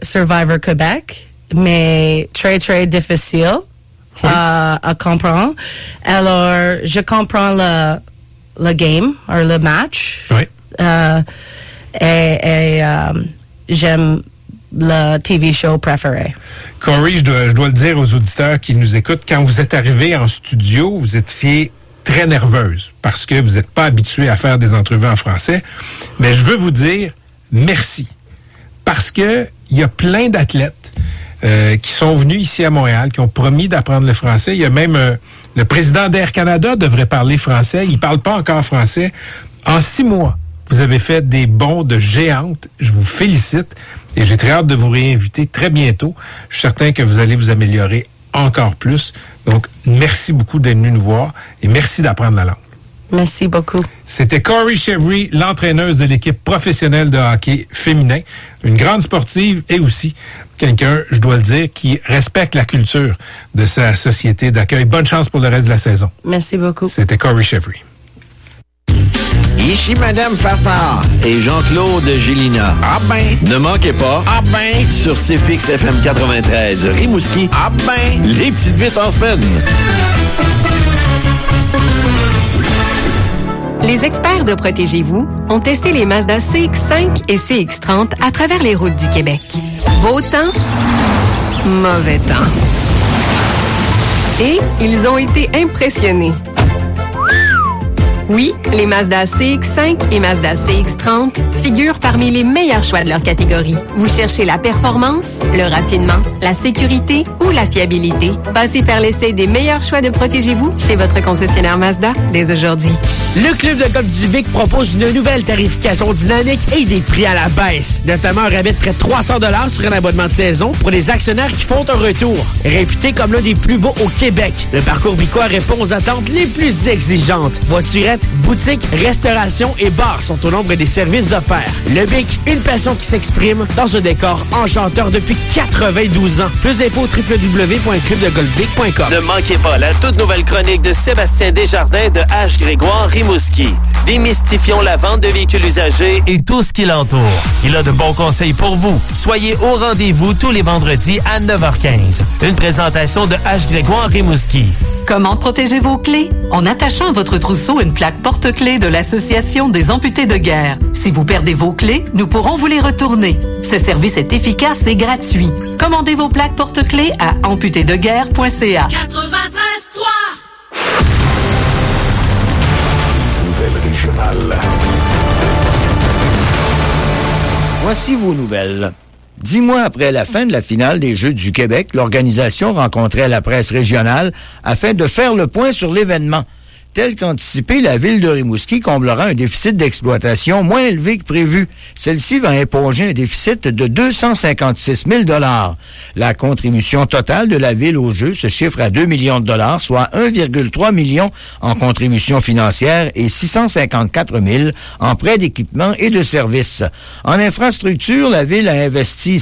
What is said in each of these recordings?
Survivor Québec, mais très, très difficile à comprendre. Alors, je comprends le game, ou le match. Oui. Et j'aime le TV show préféré. Corey, je dois le dire aux auditeurs qui nous écoutent, quand vous êtes arrivé en studio, vous étiez très nerveuse parce que vous n'êtes pas habitué à faire des entrevues en français. Mais je veux vous dire merci. Parce que il y a plein d'athlètes qui sont venus ici à Montréal, qui ont promis d'apprendre le français. Il y a même le président d'Air Canada devrait parler français. Il parle pas encore français. En 6 mois, vous avez fait des bonds de géante. Je vous félicite et j'ai très hâte de vous réinviter très bientôt. Je suis certain que vous allez vous améliorer encore plus. Donc, merci beaucoup d'être venu nous voir et merci d'apprendre la langue. Merci beaucoup. C'était Corey Chevry, l'entraîneuse de l'équipe professionnelle de hockey féminin, une grande sportive et aussi quelqu'un, je dois le dire, qui respecte la culture de sa société d'accueil. Bonne chance pour le reste de la saison. Merci beaucoup. C'était Corey Chevry. Ici Madame Fafard et Jean-Claude Gélina. Ah ben! Ne manquez pas. Ah ben! Sur CFX FM 93 Rimouski. Ah ben! Les petites vites en semaine. Les experts de Protégez-vous ont testé les Mazda CX-5 et CX-30 à travers les routes du Québec. Beau temps, mauvais temps. Et ils ont été impressionnés. Oui, les Mazda CX-5 et Mazda CX-30 figurent parmi les meilleurs choix de leur catégorie. Vous cherchez la performance, le raffinement, la sécurité ou la fiabilité? Passez faire l'essai des meilleurs choix de Protégez-vous chez votre concessionnaire Mazda dès aujourd'hui. Le Club de golf du Vic propose une nouvelle tarification dynamique et des prix à la baisse. Notamment un rabais de près de 300 $ sur un abonnement de saison pour les actionnaires qui font un retour. Réputé comme l'un des plus beaux au Québec, le parcours Bicois répond aux attentes les plus exigeantes. Voiturettes, boutiques, restauration et bars sont au nombre des services offerts. Le Bic, une passion qui s'exprime dans un décor enchanteur depuis 92 ans. Plus d'infos www.clubdegolfbic.com. Ne manquez pas la toute nouvelle chronique de Sébastien Desjardins de H. Grégoire Rimouski. Démystifions la vente de véhicules usagés et tout ce qui l'entoure. Il a de bons conseils pour vous. Soyez au rendez-vous tous les vendredis à 9h15. Une présentation de H. Grégoire Rimouski. Comment protéger vos clés? En attachant à votre trousseau une plaque porte-clés de l'Association des amputés de guerre. Si vous perdez vos clés, nous pourrons vous les retourner. Ce service est efficace et gratuit. Commandez vos plaques porte-clés à amputédeguerre.ca. 93.3 Nouvelle régionale. Voici vos nouvelles. 10 mois après la fin de la finale des Jeux du Québec, l'organisation rencontrait la presse régionale afin de faire le point sur l'événement. Tel qu'anticipé, la ville de Rimouski comblera un déficit d'exploitation moins élevé que prévu. Celle-ci va imposer un déficit de 256 000 $. La contribution totale de la ville aux Jeux se chiffre à 2 millions de $, soit 1,3 million en contribution financière et 654 000 en prêts d'équipement et de services. En infrastructure, la ville a investi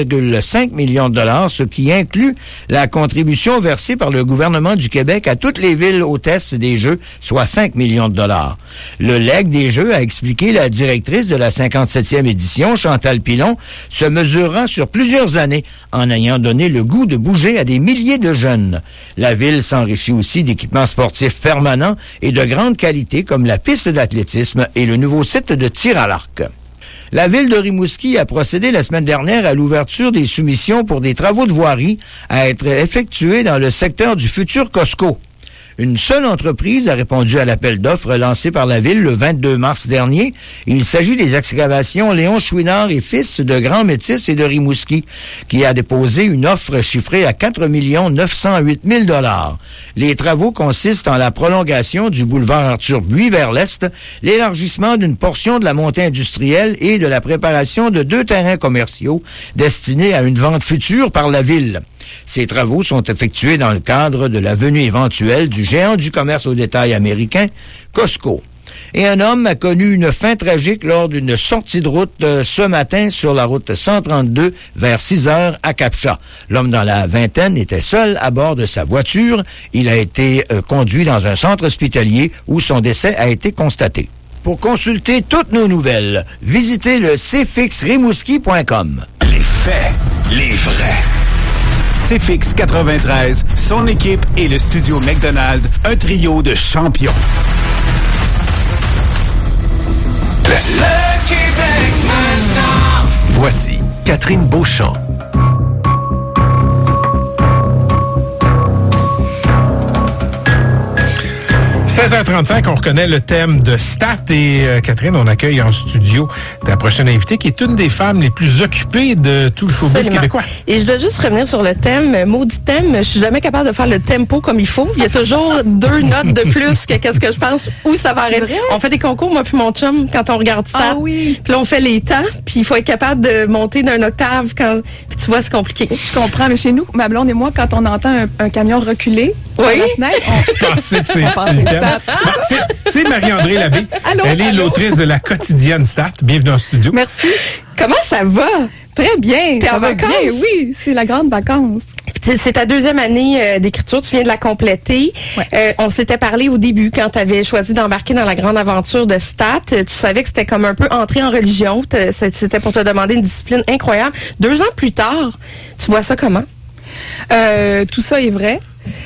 7,5 millions de $, ce qui inclut la contribution versée par le gouvernement du Québec à toutes les villes hôtesses des Jeux, soit 5 millions de $. Le legs des Jeux, a expliqué la directrice de la 57e édition, Chantal Pilon, se mesurera sur plusieurs années en ayant donné le goût de bouger à des milliers de jeunes. La ville s'enrichit aussi d'équipements sportifs permanents et de grande qualité comme la piste d'athlétisme et le nouveau site de tir à l'arc. La ville de Rimouski a procédé la semaine dernière à l'ouverture des soumissions pour des travaux de voirie à être effectués dans le secteur du futur Costco. Une seule entreprise a répondu à l'appel d'offres lancé par la Ville le 22 mars dernier. Il s'agit des excavations Léon Chouinard et Fils de Grand Métis et de Rimouski, qui a déposé une offre chiffrée à 4 908 000 $. Les travaux consistent en la prolongation du boulevard Arthur Buis vers l'est, l'élargissement d'une portion de la montée industrielle et de la préparation de 2 terrains commerciaux destinés à une vente future par la Ville. Ces travaux sont effectués dans le cadre de la venue éventuelle du géant du commerce au détail américain, Costco. Et un homme a connu une fin tragique lors d'une sortie de route ce matin sur la route 132 vers 6 heures à Capcha. L'homme dans la vingtaine était seul à bord de sa voiture. Il a été conduit dans un centre hospitalier où son décès a été constaté. Pour consulter toutes nos nouvelles, visitez le cfxrimouski.com. Les faits. les vrais. CFX 93, son équipe et le studio McDonald, un trio de champions. Le Québec maintenant. Voici Catherine Beauchamp. 16h35, on reconnaît le thème de Stat et Catherine, on accueille en studio ta prochaine invitée qui est une des femmes les plus occupées de tout le showbiz québécois. Et je dois juste revenir sur le thème, maudit thème, je suis jamais capable de faire le tempo comme il faut. Il y a toujours 2 notes de plus que qu'est-ce que je pense où ça va arrêter. On fait des concours, moi puis mon chum, quand on regarde Stat. Ah oui. Puis là, on fait les temps, puis il faut être capable de monter d'un octave quand, puis tu vois, c'est compliqué. Je comprends, mais chez nous, ma blonde et moi, quand on entend un camion reculer, oui. la fenêtre, on pensait que c'est le thème. C'est Marie-André Labbé. Allô, elle est l'autrice de la quotidienne Stat. Bienvenue en studio. Merci. Comment ça va? Très bien. T'es en vacances? Bien, oui, c'est la grande vacance. C'est ta 2e année d'écriture, tu viens de la compléter. Ouais. On s'était parlé au début quand tu avais choisi d'embarquer dans la grande aventure de Stat. Tu savais que c'était comme un peu entrer en religion. C'était pour te demander une discipline incroyable. 2 ans plus tard, tu vois ça comment? Tout ça est vrai.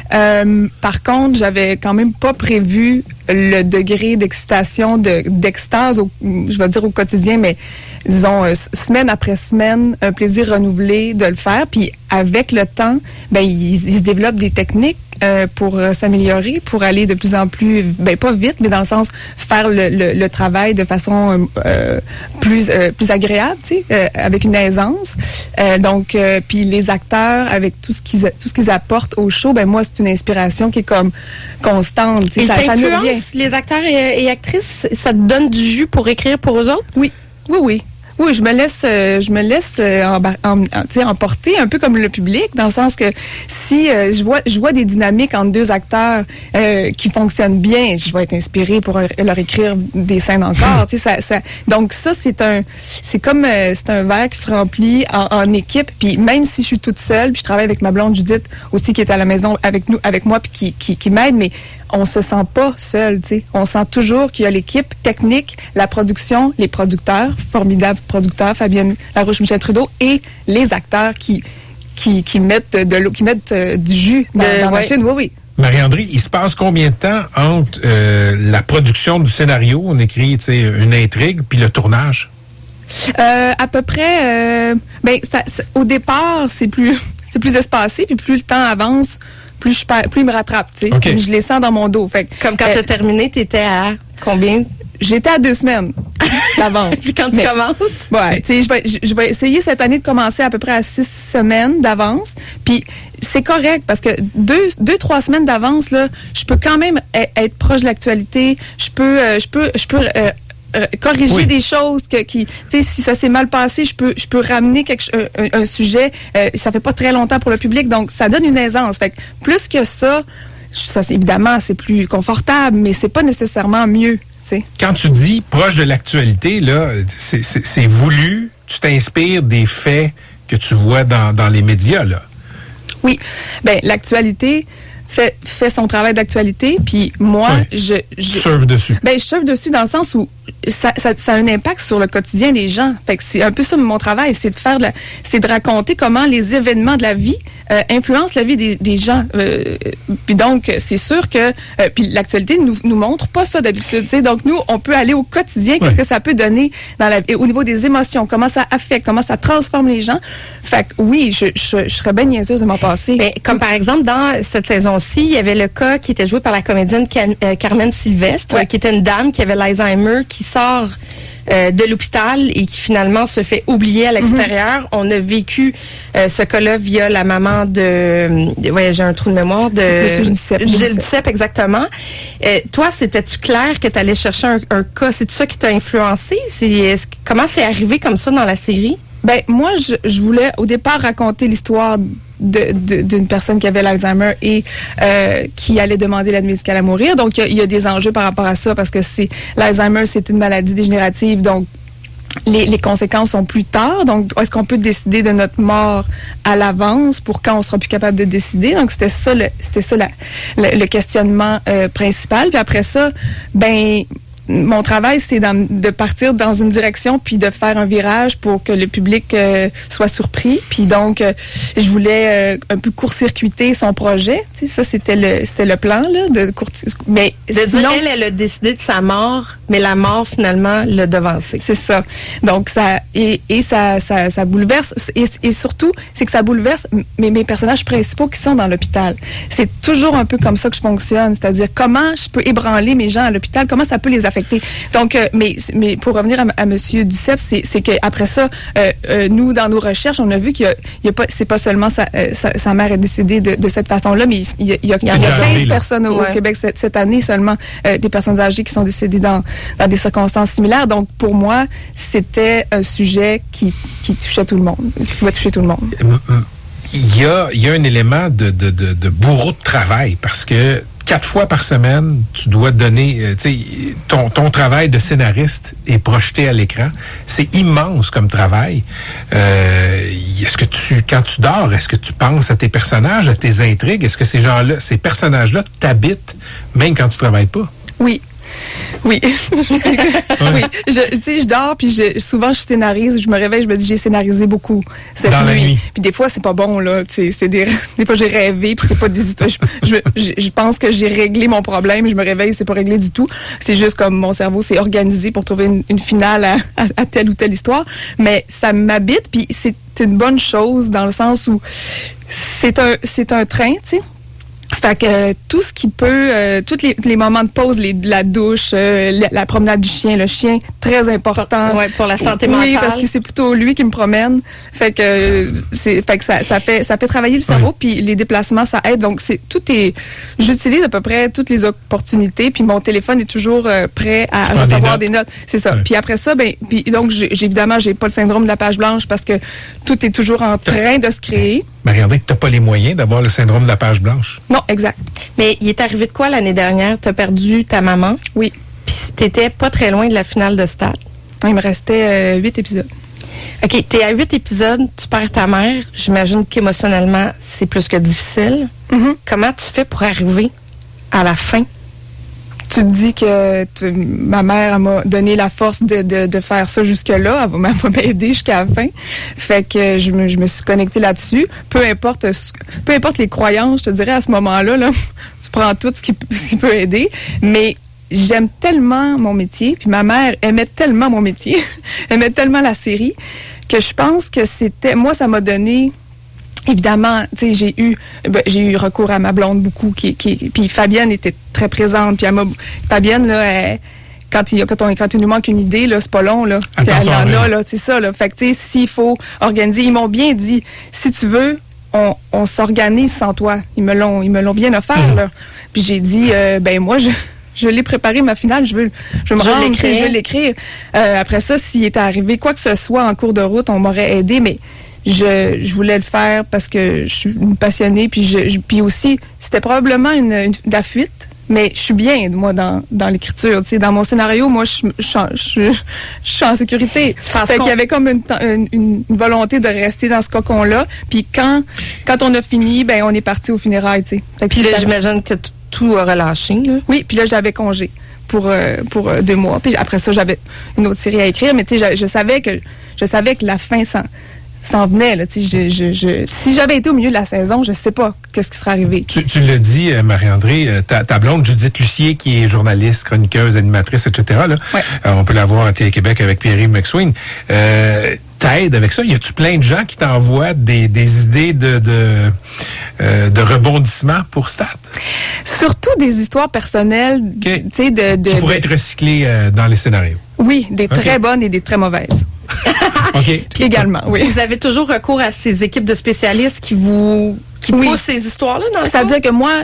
Par contre, j'avais quand même pas prévu le degré d'excitation, d'extase, je vais dire au quotidien, mais disons semaine après semaine, un plaisir renouvelé de le faire. Puis avec le temps, ben il se développe des techniques pour s'améliorer, pour aller de plus en plus, ben pas vite, mais dans le sens faire le travail de façon plus agréable, tu sais, avec une aisance. Donc, puis les acteurs, avec tout ce qu'ils apportent au show, ben moi c'est une inspiration qui est comme constante. Et t'influences les acteurs et actrices, ça te donne du jus pour écrire pour eux autres? Oui. Oui, je me laisse emporter un peu comme le public, dans le sens que si je vois des dynamiques entre 2 acteurs qui fonctionnent bien, je vais être inspirée pour leur écrire des scènes encore. Tu sais, donc ça c'est un verre qui se remplit en équipe. Puis même si je suis toute seule, puis je travaille avec ma blonde Judith aussi qui est à la maison avec moi puis qui m'aide, mais on se sent pas seul, tu sais. On sent toujours qu'il y a l'équipe technique, la production, les producteurs, formidables producteurs, Fabienne Larouche, Michel Trudeau, et les acteurs qui mettent de l'eau, qui mettent du jus dans la machine. Oui. Marie-André, il se passe combien de temps entre la production du scénario, on écrit, tu sais, une intrigue, puis le tournage? À peu près, au départ, c'est plus espacé, puis plus le temps avance, plus il me rattrape, tu sais. Okay. Je les sens dans mon dos. Fait que, comme quand tu as terminé, tu étais à combien? J'étais à 2 semaines d'avance. Puis quand tu commences? Ouais, tu sais, je vais essayer cette année de commencer à peu près à 6 semaines d'avance. Puis c'est correct parce que 2-3 semaines d'avance, là, je peux quand même être proche de l'actualité. Je peux corriger des choses tu sais, si ça s'est mal passé, je peux ramener un sujet. Ça fait pas très longtemps pour le public, donc ça donne une aisance. Fait que plus que ça, évidemment, c'est plus confortable, mais c'est pas nécessairement mieux. T'sais. Quand tu dis proche de l'actualité, là, c'est voulu. Tu t'inspires des faits que tu vois dans les médias, là. Oui, ben l'actualité fait son travail d'actualité, puis moi, je surfe dessus. Ben, je surfe dessus dans le sens où ça a un impact sur le quotidien des gens. Fait que c'est un peu ça mon travail, c'est de raconter comment les événements de la vie influencent la vie des gens. Puis donc, c'est sûr que puis l'actualité nous montre pas ça d'habitude. T'sais. Donc nous, on peut aller au quotidien, qu'est-ce que ça peut donner au niveau des émotions, comment ça affecte, comment ça transforme les gens. Fait que oui, je serais bien niaiseuse de m'en passer. Mais comme par exemple dans cette saison-ci, il y avait le cas qui était joué par la comédienne Carmen Sylvestre, qui était une dame qui avait l'Alzheimer, qui sort de l'hôpital et qui finalement se fait oublier à l'extérieur. On a vécu ce cas-là via la maman j'ai un trou de mémoire de Gilles Duceppe, exactement. Toi, c'était-tu clair que tu allais chercher un cas? C'est-tu ça qui t'a influencé? Comment c'est arrivé comme ça dans la série? Ben moi, je voulais au départ raconter l'histoire d'une personne qui avait l'Alzheimer et qui allait demander l'aide médicale à mourir. Donc, il y a des enjeux par rapport à ça parce que l'Alzheimer, c'est une maladie dégénérative. Donc, les conséquences sont plus tard. Donc, est-ce qu'on peut décider de notre mort à l'avance pour quand on sera plus capable de décider? Donc, c'était ça le questionnement principal. Puis après ça, ben mon travail, c'est de partir dans une direction puis de faire un virage pour que le public soit surpris. Puis donc, je voulais un peu court-circuiter son projet. Tu sais, ça, c'était le plan, là, mais sinon, elle a décidé de sa mort, mais la mort, finalement, l'a devancée. C'est ça. Donc, ça bouleverse. Et surtout, c'est que ça bouleverse mes personnages principaux qui sont dans l'hôpital. C'est toujours un peu comme ça que je fonctionne. C'est-à-dire, comment je peux ébranler mes gens à l'hôpital, comment ça peut les affecter. Donc, mais pour revenir à Monsieur Duceppe, c'est qu'après ça, nous, dans nos recherches, on a vu qu'il y a pas, c'est pas seulement sa mère est décédée de cette façon-là, mais il y a 15 personnes au Québec cette année seulement, des personnes âgées qui sont décédées dans des circonstances similaires. Donc, pour moi, c'était un sujet qui touchait tout le monde, qui va toucher tout le monde. Il y a un élément de bourreau de travail parce que 4 fois par semaine, tu dois donner, ton travail de scénariste est projeté à l'écran. C'est immense comme travail. Est-ce que quand tu dors, est-ce que tu penses à tes personnages, à tes intrigues? Est-ce que ces personnages-là t'habitent même quand tu travailles pas? Oui. Oui. Oui. Je dors, puis souvent, je scénarise. Je me réveille, je me dis, j'ai scénarisé beaucoup cette nuit. Puis des fois, c'est pas bon, là. Des fois, j'ai rêvé, puis c'est pas des histoires. Je pense que j'ai réglé mon problème. Je me réveille, c'est pas réglé du tout. C'est juste comme mon cerveau s'est organisé pour trouver une finale à telle ou telle histoire. Mais ça m'habite, puis c'est une bonne chose dans le sens où c'est un train, tu sais. Fait que tout ce qui peut, tous les moments de pause, la douche, la promenade du chien, le chien, très important. Ouais, pour la santé mentale. Oui, parce que c'est plutôt lui qui me promène. Fait que ça fait travailler le cerveau, puis les déplacements, ça aide. Donc j'utilise à peu près toutes les opportunités, puis mon téléphone est toujours prêt à recevoir des notes. C'est ça. Ouais. Puis après ça, donc évidemment, j'ai pas le syndrome de la page blanche parce que tout est toujours en train de se créer. Marie-André, tu n'as pas les moyens d'avoir le syndrome de la page blanche. Non, exact. Mais il est arrivé de quoi l'année dernière? Tu as perdu ta maman. Oui. Puis tu n'étais pas très loin de la finale de Stade. Il me restait 8 épisodes. OK, tu es à 8 épisodes, tu perds ta mère. J'imagine qu'émotionnellement, c'est plus que difficile. Mm-hmm. Comment tu fais pour arriver à la fin? Tu te dis que ma mère m'a donné la force de faire ça jusque-là. Elle va m'aider jusqu'à la fin. Fait que je me suis connectée là-dessus. Peu importe les croyances, je te dirais, à ce moment-là, là, tu prends tout ce qui peut aider. Mais j'aime tellement mon métier. Puis ma mère aimait tellement mon métier. aimait tellement la série que je pense que moi, ça m'a donné... Évidemment, tu sais, j'ai eu recours à ma blonde beaucoup, puis Fabienne était très présente, puis Fabienne là, quand il nous manque une idée là, c'est pas long là, elle en a là, c'est ça là. Fait que tu sais, s'il faut organiser, ils m'ont bien dit, si tu veux, on s'organise sans toi. Ils me l'ont bien offert là. Puis j'ai dit, moi je l'ai préparé ma finale, je veux me rendre, je vais l'écrire. Après ça, s'il était arrivé quoi que ce soit en cours de route, on m'aurait aidé, mais je voulais le faire parce que je suis une passionnée, puis aussi c'était probablement la fuite, mais je suis bien moi dans l'écriture, tu sais, dans mon scénario, moi je suis en sécurité. Fait qu'il y avait comme une volonté de rester dans ce cocon-là, puis quand on a fini, on est parti aux funérailles, tu sais. Puis là, j'imagine que tout a relâché. Là. Oui, puis là j'avais congé pour 2 mois, puis après ça j'avais une autre série à écrire, mais tu sais je savais que la fin s'en venait. Là, si j'avais été au milieu de la saison, je sais pas qu'est-ce qui serait arrivé. Tu l'as dit, Marie-André, ta blonde Judith Lucier, qui est journaliste, chroniqueuse, animatrice, etc., là, on peut la voir à Télé-Québec avec Pierre-Yves McSween, t'aide avec ça? Y a-tu plein de gens qui t'envoient des idées de rebondissement pour Stade? Surtout des histoires personnelles, okay. Tu sais, qui pourraient être recyclées dans les scénarios. Oui, des très bonnes et des très mauvaises. OK. Puis également, oui. Vous avez toujours recours à ces équipes de spécialistes qui poussent ces histoires-là dans le fond? C'est-à-dire que moi,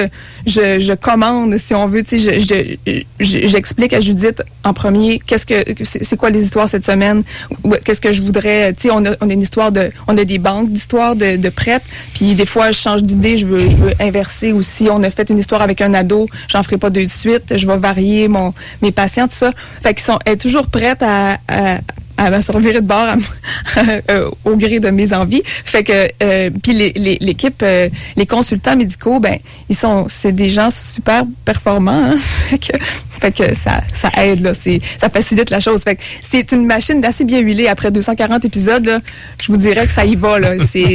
je commande, si on veut, tu sais, j'explique à Judith en premier c'est quoi les histoires cette semaine, qu'est-ce que je voudrais, tu sais, on a une histoire on a des banques d'histoires de prep, puis des fois je change d'idée, je veux inverser aussi. On a fait une histoire avec un ado, j'en ferai pas 2 de suite, je vais varier mes patients, tout ça. Fait qu'ils elle est toujours prête à elle va se revirer de bord au gré de mes envies. Fait que puis l'équipe, les consultants médicaux, ben c'est des gens super performants. Hein? fait que ça aide là, ça facilite la chose. Fait que c'est une machine d'assez bien huilée après 240 épisodes là. Je vous dirais que ça y va là.